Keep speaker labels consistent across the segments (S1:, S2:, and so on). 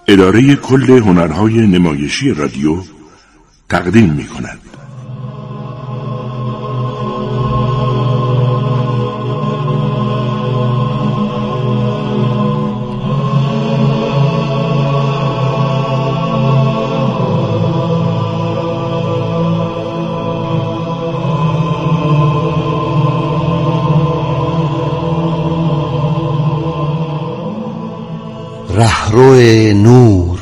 S1: اداره کل هنرهای نمایشی رادیو تقدیم می‌کند.
S2: رهرو نور،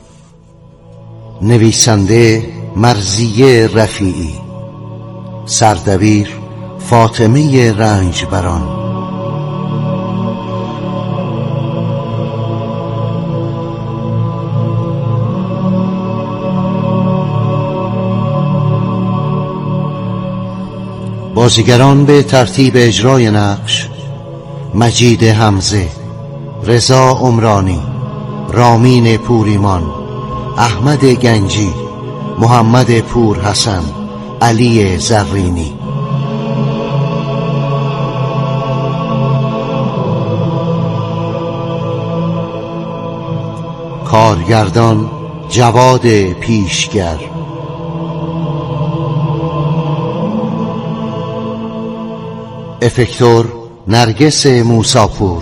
S2: نویسنده مرضیه رفیعی، سردبیر فاطمه رنجبران. بازیگران به ترتیب اجرای نقش: مجید حمزه، رضا عمرانی، رامین پوریمان، احمد گنجی، محمد پور حسن، علی زرینی. کارگردان جواد پیشگر. افکتور نرگس موساپور.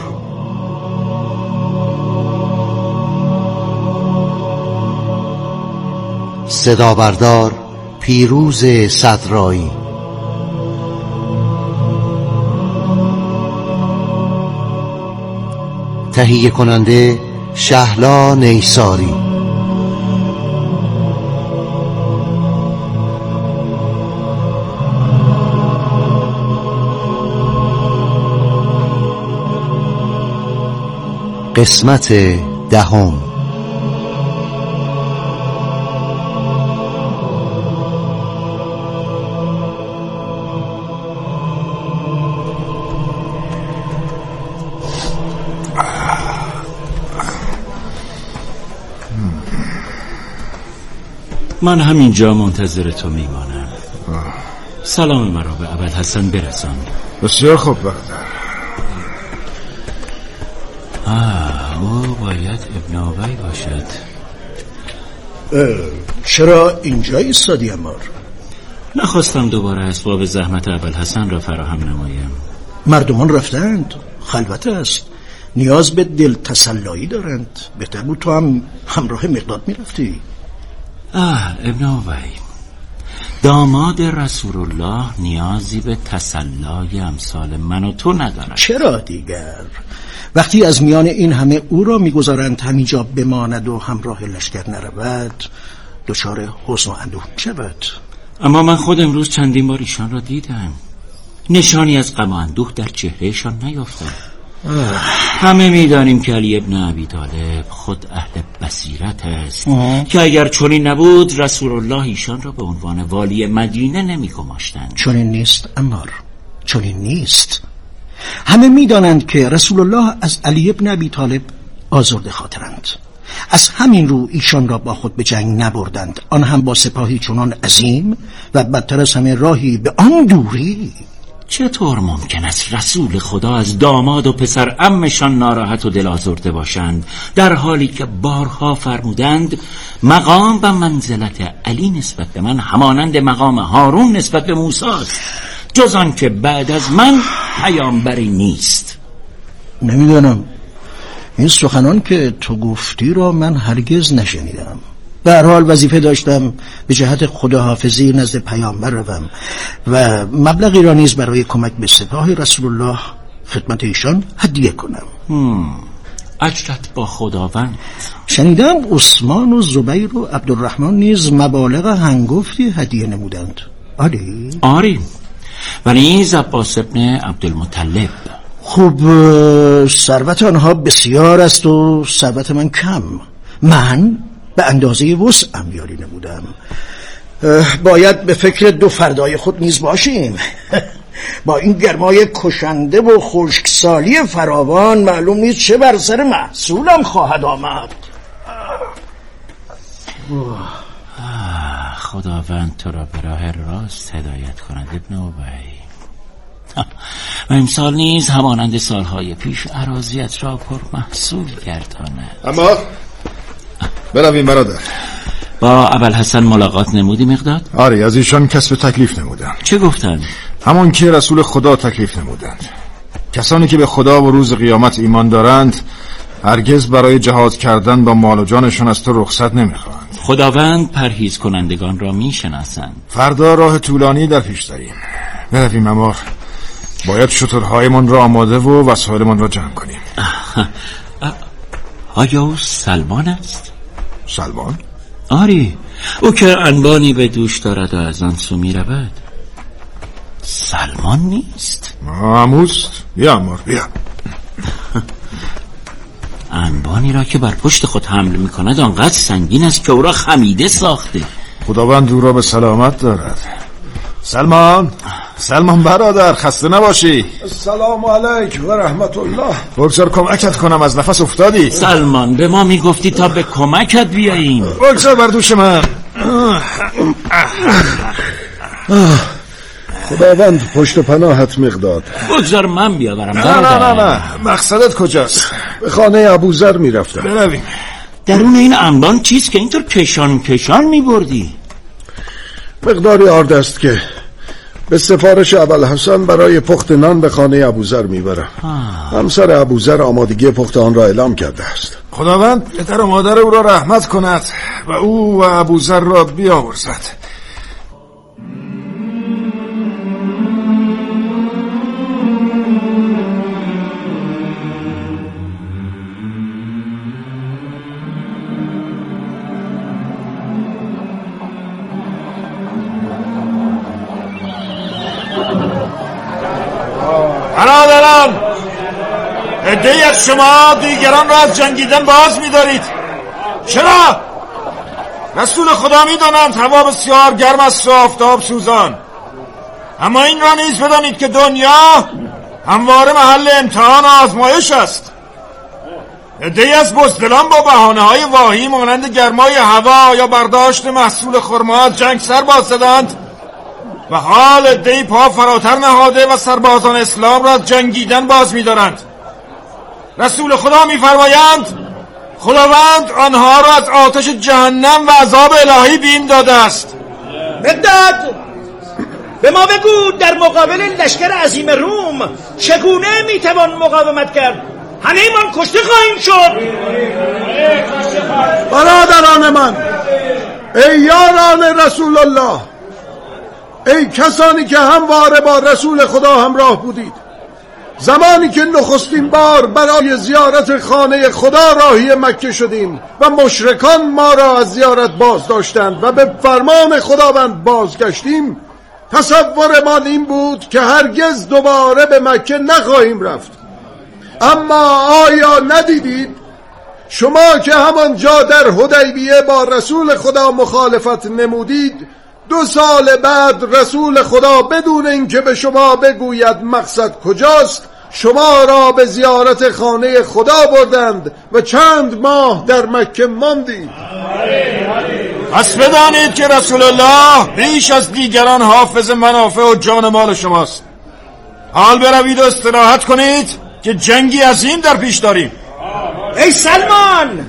S2: صدابردار پیروز صدرایی. تهیه کننده شهلا نیساری. قسمت دهم.
S3: من همینجا منتظر تو میمانم. سلام مرا به ابوالحسن برسان.
S4: بسیار خوب برادر.
S3: او باید ابن ابی باشد.
S5: چرا اینجا ایستادی عمار؟
S3: نخواستم دوباره اسباب زحمت ابوالحسن را فراهم نمایم.
S5: مردمان رفتند، خلوت است، نیاز به دل تسلایی دارند. بهتر بود تو هم همراه مقداد میرفتی.
S3: ابن ابی، داماد رسول الله نیازی به تسلای امثال من و تو ندارد.
S5: چرا دیگر؟ وقتی از میان این همه او را میگذارند همینجا بماند و همراه لشکر نرود، دچار حزن و اندوه شود.
S3: اما من خود امروز چندین بار ایشان را دیدم. نشانی از غم و اندوه در چهرهشان نیافتم. همه میدانیم که علی ابن ابی طالب خود اهل بصیرت است که اگر چنین نبود رسول الله ایشان را به عنوان والی مدینه نمی‌گماشتند.
S5: چنین نیست عمار، چنین نیست. همه میدانند که رسول الله از علی ابن ابی طالب آزرده خاطرند. از همین رو ایشان را با خود به جنگ نبردند، آن هم با سپاهی چنان عظیم و بدتر از همه راهی به آن دوری.
S3: چطور ممکن است رسول خدا از داماد و پسر عمشان ناراحت و دل آزرده باشند، در حالی که بارها فرمودند مقام و منزلت علی نسبت به من همانند مقام هارون نسبت به موسی است، جز آن که بعد از من پیامبری نیست.
S5: نمیدانم، این سخنان که تو گفتی را من هرگز نشنیدم. به هر حال وظیفه داشتم به جهت خداحافظی نزد پیامبر روم و مبلغی را نیز برای کمک به سپاه رسول الله خدمت ایشان هدیه کنم.
S3: اجرت با خداوند.
S5: شنیدم عثمان و زبیر و عبدالرحمن نیز مبالغ هنگفتی هدیه نمودند.
S3: آری و نیز عباس ابن عبدالمطلب.
S5: خب ثروت آنها بسیار است و ثروت من کم. من به اندازه وسعم یاری نمودم. باید به فکر دو فردای خود نیز باشیم. با این گرمای کشنده و خشکسالی فراوان معلوم نیست چه بر سر محصولم خواهد آمد.
S3: خداوند تو را به راه راست هدایت کند ابن ابی. و امسال نیز همانند سالهای پیش اراضیت را پر محصول گرداند.
S4: اما برویم برادر.
S3: با ابوالحسن ملاقات نمودی مقداد؟
S4: آره، از ایشان کسب تکلیف نمودن.
S3: چه گفتن؟
S4: همون که رسول خدا تکلیف نمودند. کسانی که به خدا و روز قیامت ایمان دارند هرگز برای جهاد کردن با مال و جانشان از تو رخصت نمیخواهند.
S3: خداوند پرهیز کنندگان را میشناسند.
S4: فردا راه طولانی در پیش داریم. برویم امار. باید شترهایمان را آماده و وسایلمان را جمع کنیم.
S3: آیا او سلمان است؟
S4: سلمان؟
S3: آری، او که انبانی به دوش دارد و از آن سو می رود. سلمان نیست؟
S4: عموست؟ بیا امار بیا.
S3: انبانی را که بر پشت خود حمل می کند آنقدر سنگین است که او را خمیده ساخته.
S4: خداوند او را به سلامت دارد. سلمان برادر، خسته نباشی.
S5: السلام علیک و رحمت الله.
S4: بگذار کمکت کنم، از نفس افتادی.
S3: سلمان، به ما میگفتی تا به کمکت بیاییم.
S4: بگذار بر دوش من.
S5: خداوند پشت پناهت مقداد.
S3: بگذار من بیاورم.
S4: نه مقصدت کجاست؟
S5: به خانه ابوذر میرفتم.
S4: برویم.
S3: درون این انبان چیست که اینطور کشان میبردی؟
S5: مقداری آرد است که به سفارش ابوالحسن برای پخت نان به خانه ابوذر میبرم. همسر ابوذر آمادگی پخت آن را اعلام کرده است.
S4: خداوند پدر و مادر او را رحمت کند و او و ابوذر را بیامرزد.
S6: برادران، عده‌ای از شما دیگران را از جنگیدن باز می‌دارید. چرا؟ رسول خدا می‌دانند هوا بسیار گرم است و آفتاب سوزان، اما این را نیز بدانید که دنیا همواره محل امتحان و آزمایش است. عده‌ای از بزدلان با بهانه‌های واهی مانند گرمای هوا یا برداشت محصول خرما از جنگ سر باز زدند و حال عده‌ای پا فراتر نهاده و سربازان اسلام را از جنگیدن باز می‌دارند. رسول خدا می‌فرمایند خداوند آنها را از آتش جهنم و عذاب الهی بیم داده است.
S5: مقداد، به ما بگو در مقابل لشکر عظیم روم چگونه میتوان مقاومت کرد؟ همه ایمان کشته خواهیم شد. برادران من، ای یاران رسول الله، ای کسانی که همواره با رسول خدا همراه بودید، زمانی که نخستین بار برای زیارت خانه خدا راهی مکه شدیم و مشرکان ما را از زیارت باز داشتند و به فرمان خداوند بازگشتیم، تصورمان این بود که هرگز دوباره به مکه نخواهیم رفت. اما آیا ندیدید شما که همانجا در حدیبیه با رسول خدا مخالفت نمودید، 2 سال بعد رسول خدا بدون اینکه به شما بگوید مقصد کجاست شما را به زیارت خانه خدا بردند و چند ماه در مکه ماندید.
S6: پس بدانید که رسول الله بیش از دیگران حافظ منافع و جان مال شماست. حال بروید و استراحت کنید که جنگی عظیم در پیش داریم.
S5: ای سلمان،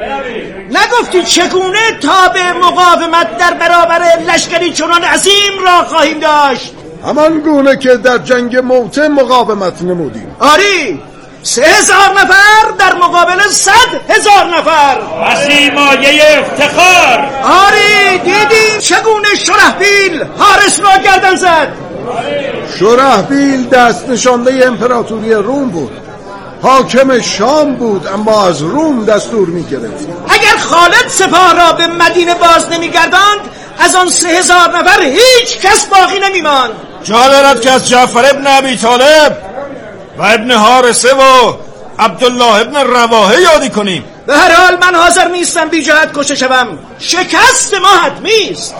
S5: نگفتی چگونه تا به مقاومت در برابر لشکری چنان عظیم را خواهیم داشت؟ همان گونه که در جنگ موته مقاومت نمودیم. آری، 3000 نفر در مقابل 100,000 نفر.
S6: عظیمایه افتخار.
S5: آری، دیدی چگونه شرحبیل حارس را گردن زد؟ شرحبیل دست نشانده امپراتوری روم بود، حاکم شام بود، اما از روم دستور می‌گرفت. اگر خالد سپاه را به مدینه باز نمی‌گرداند، از آن 3000 نفر هیچ کس باقی نمی‌ماند.
S6: جا دارد که از جعفر ابن ابی طالب و ابن حارثه و عبدالله ابن رواحه یادی کنیم.
S5: به هر حال من حاضر نیستم بی جهت کشته شوم. شکست ما حتمی است.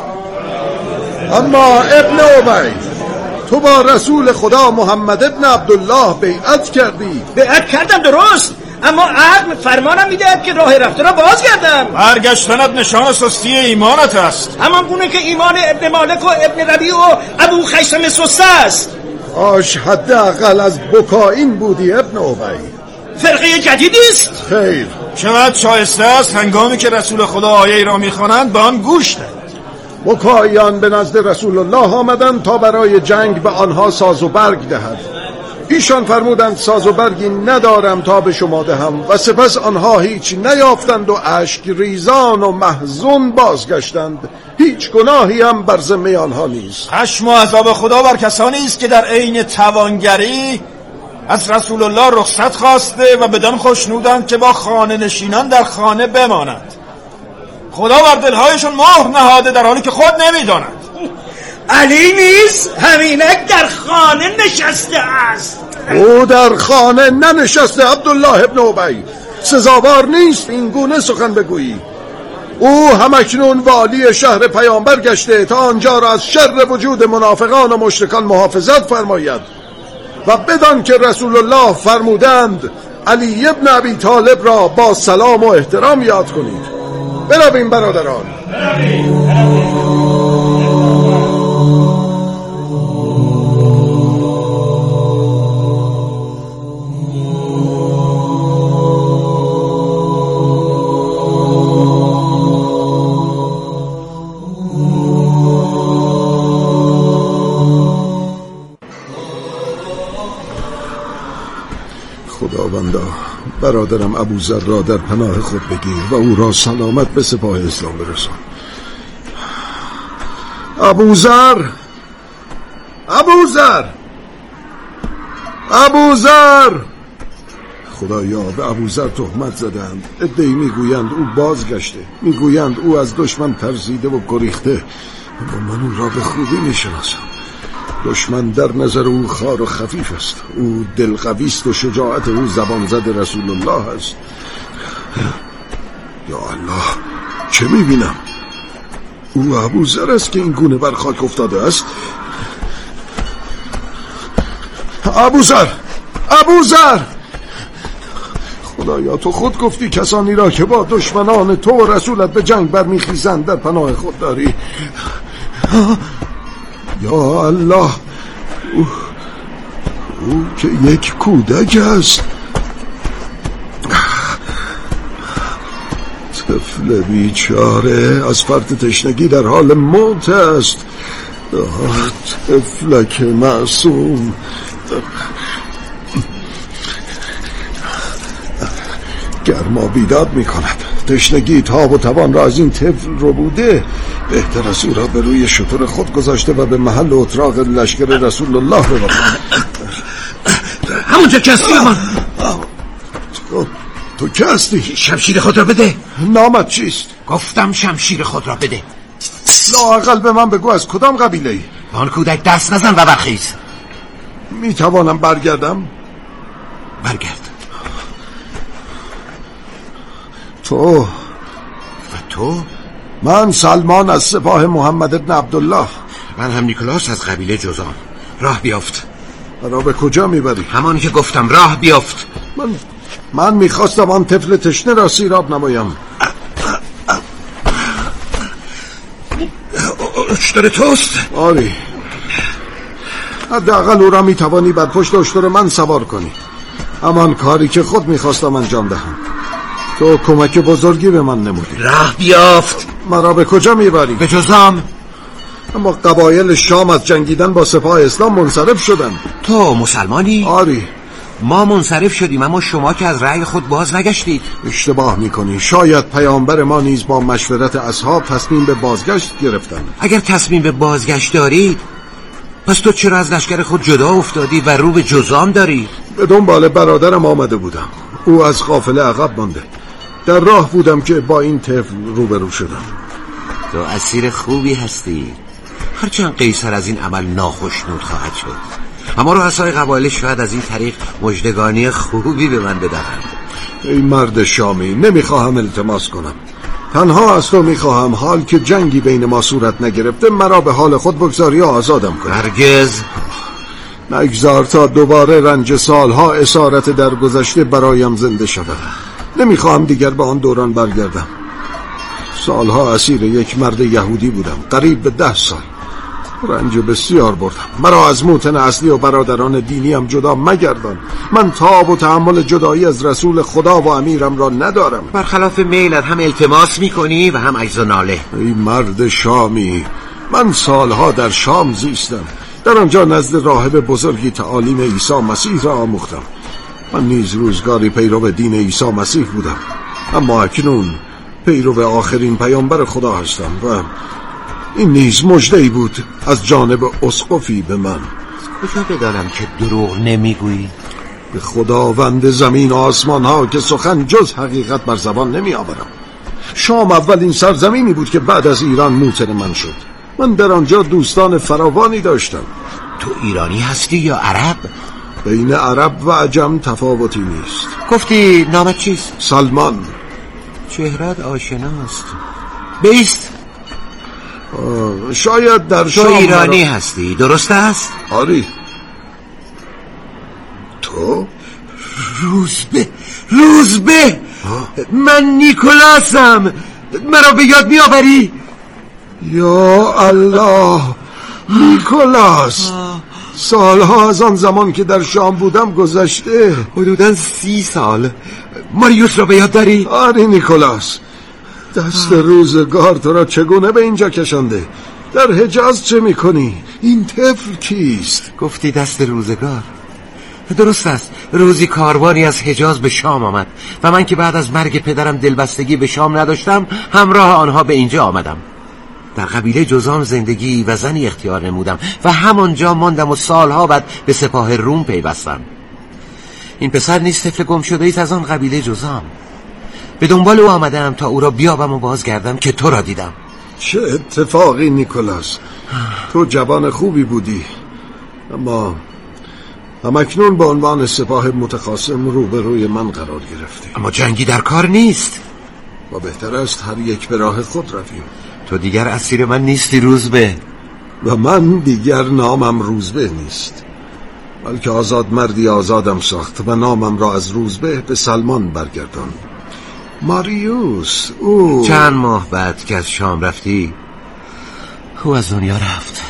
S5: اما ابن ابی، تو با رسول خدا محمد ابن عبدالله بیعت کردی. بیعت کردم درست، اما عقل فرمانم میدهد که راه رفته را بازگردم.
S6: برگشتنت نشان سستی ایمانت است،
S5: همان گونه که ایمان ابن مالک و ابن ربیع و ابو خیثم سسته است. حداقل از بکا این بودی ابن ابی. فرقه جدیدی است؟
S6: خیر، چقدر شایسته است هنگامی که رسول خدا آیه ای را میخوانند به آن گوش دهید.
S7: مکاییان به نزد رسول الله آمدند تا برای جنگ به آنها ساز و برگ دهد. ایشان فرمودند ساز و برگی ندارم تا به شما دهم و سپس آنها هیچ نیافتند و اشک ریزان و محزون بازگشتند. هیچ گناهی هم بر ذمه آنها نیست.
S6: خشم و عذاب خدا بر کسانی است که در عین توانگری از رسول الله رخصت خواسته و بدان خوشنودند که با خانه نشینان در خانه بمانند. خدا بر دلهایشون مهر نهاده در حالی که خود نمیدانند.
S5: علی نیز همینک در خانه نشسته است.
S7: او در خانه ننشسته عبدالله ابن ابی. سزاوار نیست این گونه سخن بگویی. او همکنون والی شهر پیامبر گشته تا آنجا را از شر وجود منافقان و مشرکان محافظت فرماید و بدان که رسول الله فرمودند علی ابن ابی طالب را با سلام و احترام یاد کنید. برویم برادران. خداوندا برادرم ابوذر را در پناه خود بگیر و او را سلامت به سپاه اسلام برسان. ابوذر، ابوذر، ابوذر. خدایا به ابوذر تهمت زدند. عده‌ای میگویند او بازگشته، میگویند او از دشمن ترسیده و گریخته، اما من او را به خوبی میشناسم. دشمن در نظر او خار و خفیف است. او دلقوی است و شجاعت او زبان زد رسول الله است. یا الله، چه میبینم؟ او ابوذر است که این گونه بر خاک افتاده است. ابوذر، ابوذر، خدایا تو خود گفتی کسانی را که با دشمنان تو و رسولت به جنگ برمیخیزند در پناه خود داری. یا الله، او که یک کودک است. طفل بیچاره از فرط تشنگی در حال موت است. طفلک معصوم. گرما بیداد می کند. تشنگی تاب و توان را از این طفل رو بوده. بهتر از او را به روی شتر خود گذاشته و به محل اتراق لشکر رسول الله ببرد.
S5: همونجا که هستی من.
S7: تو که هستی؟
S5: شمشیر خود را بده.
S7: نامت چیست؟
S5: گفتم شمشیر خود را بده.
S7: لااقل به من بگو از کدام قبیله ای؟
S5: آن کودک دست نزن و برخیز.
S7: می توانم برگردم؟
S5: برگرد.
S7: تو؟
S5: و تو؟
S7: من سلمان از سپاه محمد ابن عبدالله.
S5: من هم نیکلاس از قبیله جزام. راه بیافت.
S7: را به کجا میبری؟
S5: همانی که گفتم، راه بیافت.
S7: من میخواستم آن طفل تشنه را سیراب نمایم.
S5: اشتر توست؟
S7: آری، حداقل او را میتوانی بر پشت اشتر من سوار کنی. همان کاری که خود میخواستم انجام دهم. تو کمک بزرگی به من نمودی.
S5: راه بیافت.
S7: مرا به کجا میبری؟
S5: به جزام.
S7: اما قبایل شام از جنگیدن با سپاه اسلام منصرف شدند.
S5: تو مسلمانی؟
S7: آری.
S5: ما منصرف شدیم اما شما که از رأی خود باز نگشتید.
S7: اشتباه میکنی. شاید پیامبر ما نیز با مشورت اصحاب تصمیم به بازگشت گرفتند.
S5: اگر تصمیم به بازگشت دارید، پس تو چرا از لشکر خود جدا افتادی و رو به جزام داری؟
S7: به دنبال برادرم آمده بودم. او از قافله عقب مانده. در راه بودم که با این طفل روبرو شدم.
S5: تو اسیر خوبی هستی. هرچند قیصر از این عمل ناخشنود خواهد شد، اما رؤسای قبایل شاید از این طریق مژدگانی خوبی به من بدهند.
S7: ای مرد شامی، نمیخواهم التماس کنم. تنها از تو میخواهم حال که جنگی بین ما صورت نگرفته مرا به حال خود بگذاری و آزادم کن.
S5: هرگز
S7: نگذار تا دوباره رنج سالها اسارت در گذشته برایم زنده شود. نمیخواهم دیگر به آن دوران برگردم. سالها اسیر یک مرد یهودی بودم، قریب به 10 سال. رنج بسیار بردم. مرا از موطن اصلی و برادران دینیم جدا مگردان. من تاب و تحمل جدایی از رسول خدا و امیرم را ندارم.
S8: برخلاف میلت هم التماس میکنی و هم عجز و ناله.
S7: ای مرد شامی، من سالها در شام زیستم. در آنجا نزد راهب بزرگی تعالیم عیسی مسیح را آموختم. من نیز روزگاری پیرو دین عیسی مسیح بودم، اما اکنون پیرو آخرین پیامبر خدا هستم و این نیز مژده‌ای بود از جانب اسقفی به من.
S8: کجا بدانم که دروغ نمیگویی؟
S7: به خداوند زمین و آسمان ها که سخن جز حقیقت بر زبان نمی آورم. شام اولین سرزمینی بود که بعد از ایران موطن من شد. من در آنجا دوستان فراوانی داشتم.
S8: تو ایرانی هستی یا عرب؟
S7: بین عرب و عجم تفاوتی نیست.
S8: گفتی نامت چیست؟
S7: سلمان.
S8: چهرت آشناست. بیست.
S7: شاید در شام.
S8: تو ایرانی هستی، درست است؟
S7: آری. تو؟
S8: روزبه من نیکولاسم. مرا به یاد میآوری؟
S7: یا الله، نیکولاس. سالها از آن زمان که در شام بودم گذشته.
S8: حدوداً 30 سال. ماریوس را به یاد داری؟
S7: آری نیکولاس. دست روزگار تو را چگونه به اینجا کشانده؟ در حجاز چه میکنی؟ این طفل کیست؟
S8: گفتی دست روزگار. درست است. روزی کاروانی از حجاز به شام آمد و من که بعد از مرگ پدرم دلبستگی به شام نداشتم، همراه آنها به اینجا آمدم. در قبیله جذام زندگی و زنی اختیار نمودم و همانجا ماندم و سالها بعد به سپاه روم پیوستم. این پسر نیست طفل گم شده ایست از آن قبیله جذام. به دنبال او آمدم تا او را بیابم و بازگردم که تو را دیدم.
S7: چه اتفاقی نیکولاس. تو جوان خوبی بودی، اما همکنون به عنوان سپاه متخاصم روبروی من قرار گرفتی.
S8: اما جنگی در کار نیست
S7: و بهتر است هر یک به راه خود رویم.
S8: تو دیگر اسیر من نیستی روزبه،
S7: و من دیگر نامم روزبه نیست، بلکه آزاد مردی آزادم ساخت و نامم را از روزبه به سلمان برگردان. ماریوس، او
S8: چند ماه بعد که از شام رفتی او از دنیا رفت.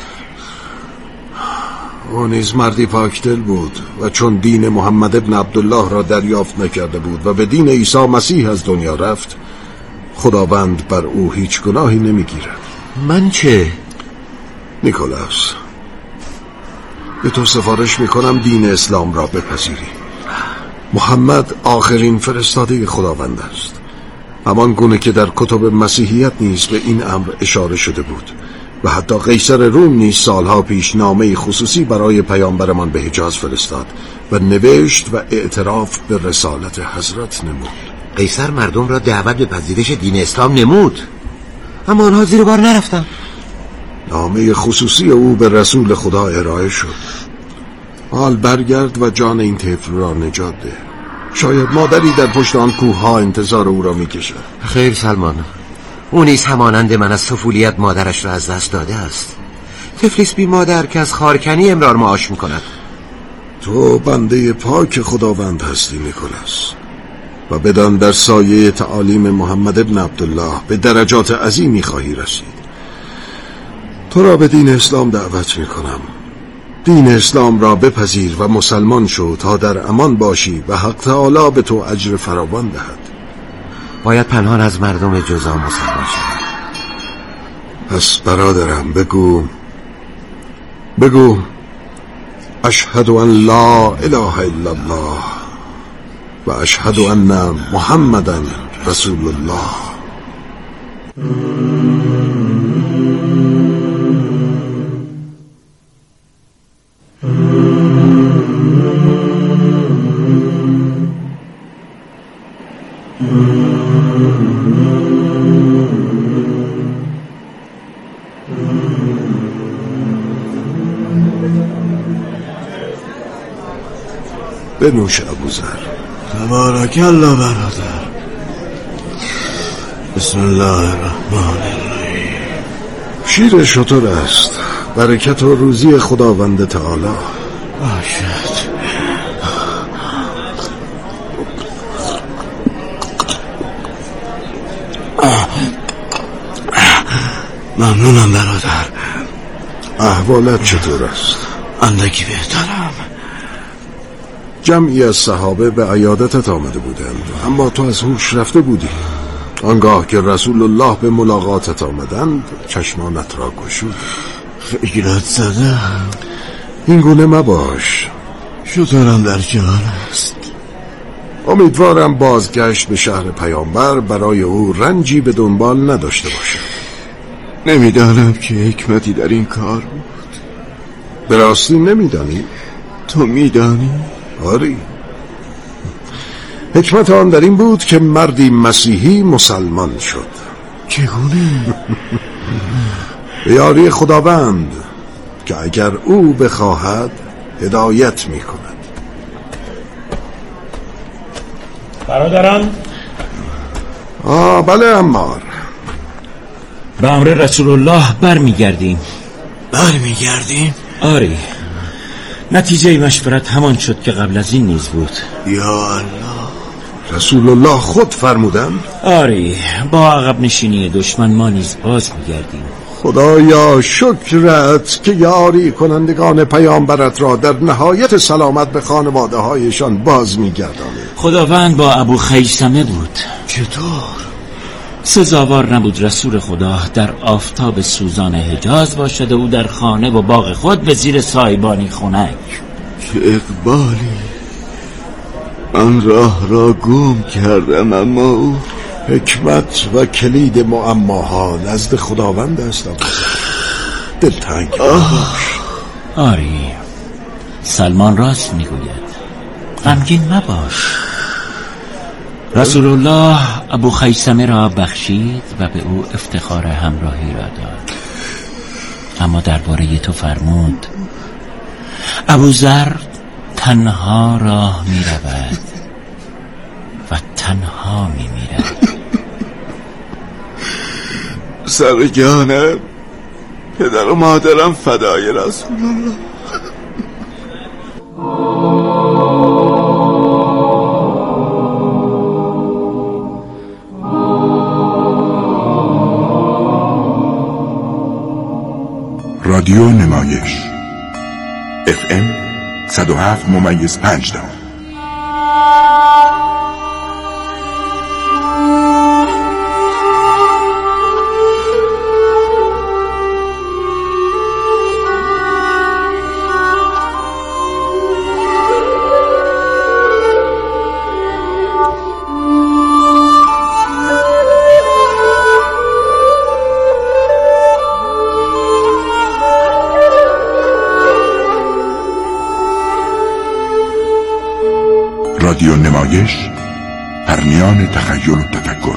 S7: او نیز مردی پاکدل بود و چون دین محمد ابن عبدالله را دریافت نکرده بود و به دین عیسی مسیح از دنیا رفت، خداوند بر او هیچ گناهی نمیگیرد.
S8: من چه؟
S7: نیکولاس، به تو سفارش میکنم دین اسلام را بپذیری. محمد آخرین فرستاده خداوند است، همان گونه که در کتب مسیحیت نیز به این امر اشاره شده بود و حتی قیصر روم نیز سالها پیش نامه خصوصی برای پیامبرمان به حجاز فرستاد و نوشت و اعتراف به رسالت حضرت نمود.
S8: قیصر مردم را دعوت به پذیرش دین اسلام نمود، اما آنها زیر بار نرفتند.
S7: نامه خصوصی او به رسول خدا ارائه شد. حال برگرد و جان این طفل را نجات ده. شاید مادری در پشت آن کوه ها انتظار او را میکشد.
S8: خیر سلمان، او نیز همانند من از طفولیت مادرش را از دست داده است. طفلیست بی مادر که از خارکنی امرار معاش میکند.
S7: تو بنده پاک خداوند هستی نیکولاس، و بدان در سایه تعالیم محمد ابن عبدالله به درجات عظیمی خواهی رسید. تو را به دین اسلام دعوت میکنم. دین اسلام را بپذیر و مسلمان شو تا در امان باشی و حق تعالی به تو اجر فراوان دهد.
S8: باید پنهان از مردم جذام مسلمان شود.
S7: پس برادرم بگو اشهد ان لا اله الا الله و اشهد ان محمدا رسول الله. بنوش ابوذر.
S5: تبارک الله برادر. بسم الله الرحمن الرحیم.
S7: شیر شتر است، برکت و روزی خداوند تعالی
S5: باشد. ممنونم برادر.
S7: احوالت چطور است؟
S5: اندکی بهترم.
S7: جمعی از صحابه به عیادتت آمده بودند، اما تو از هوش رفته بودی. آنگاه که رسول الله به ملاقاتت آمدند چشمانت را گشود.
S5: فکرت زدم.
S7: این گونه مباش،
S5: شطرم در جان است.
S7: امیدوارم بازگشت به شهر پیامبر برای او رنجی به دنبال نداشته باشد.
S5: نمیدانم که حکمتی در این کار بود.
S7: به راستی نمیدانی؟
S5: تو میدانی؟
S7: آری. حکمت آن در این بود که مردی مسیحی مسلمان شد.
S5: چگونه؟
S7: به یاری خداوند که اگر او بخواهد هدایت می کند.
S3: برادران؟
S7: بله عمار.
S3: به امر رسول الله برمیگردیم.
S5: برمیگردیم؟
S3: آری. نتیجه مشورت همان شد که قبل از این نیز بود.
S5: یا الله.
S7: رسول الله خود فرمودند؟
S3: آری، با عقب نشینی دشمن ما نیز باز میگردیم.
S7: خدایا شکرت که یاری کنندگان پیامبرت را در نهایت سلامت به خانواده هایشان باز میگردانی.
S3: خداوند با ابو خیثمه بود.
S5: چطور؟
S3: سزاوار نبود رسول خدا در آفتاب سوزان حجاز باشد و او در خانه و باغ خود به زیر سایبانی خنک.
S5: چه اقبالی. من راه را گم کردم، اما او
S7: حکمت و کلید معماها نزد خداوند است. دلتنگ باش.
S3: آری، سلمان راست میگوید. غمگین مباش. رسول الله ابو خیثمه را بخشید و به او افتخار همراهی را داد. اما درباره تو فرمود ابوذر تنها راه می رود و تنها می میرد.
S5: سر جانم، پدر و مادرم فدای رسول الله.
S1: رادیو نمایش FM 107.5. رادیو نمایش، پرنیان تخیل و تفکر.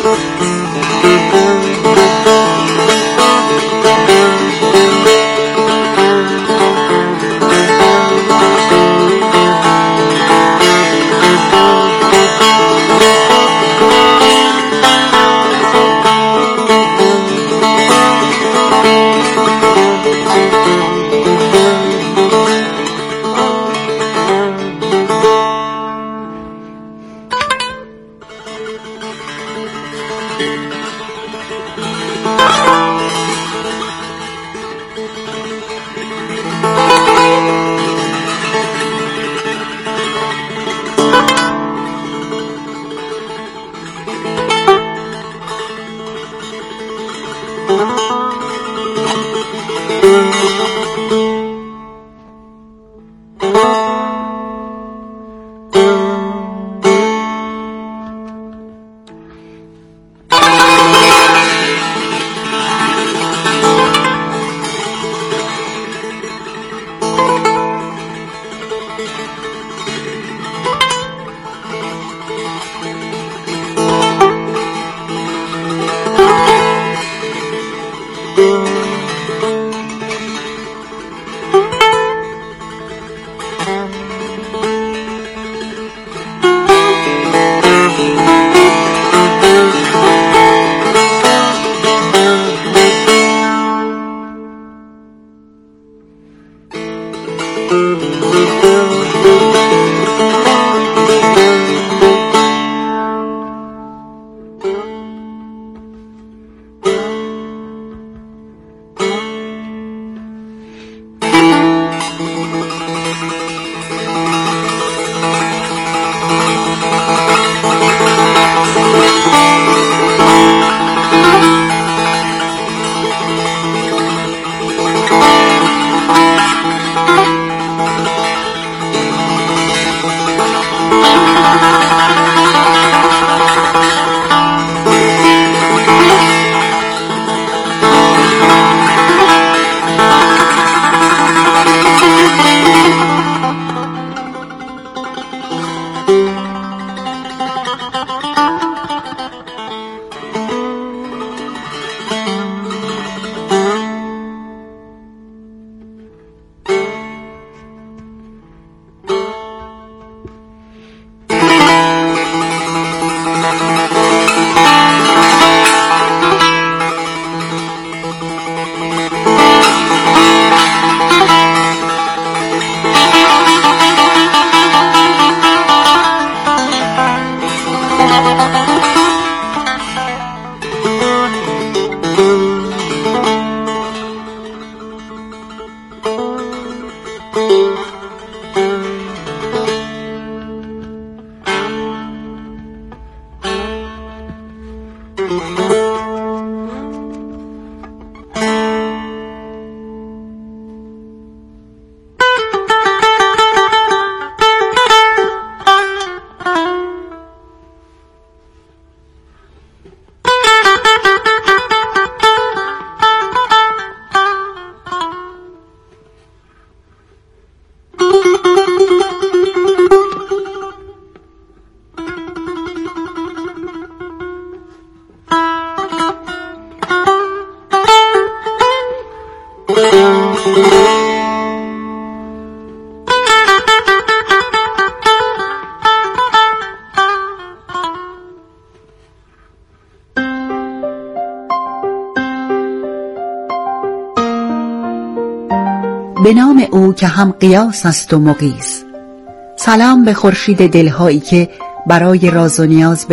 S9: به نام او که هم قیاس است و مقیس. سلام به خورشید دلهایی که برای راز و نیاز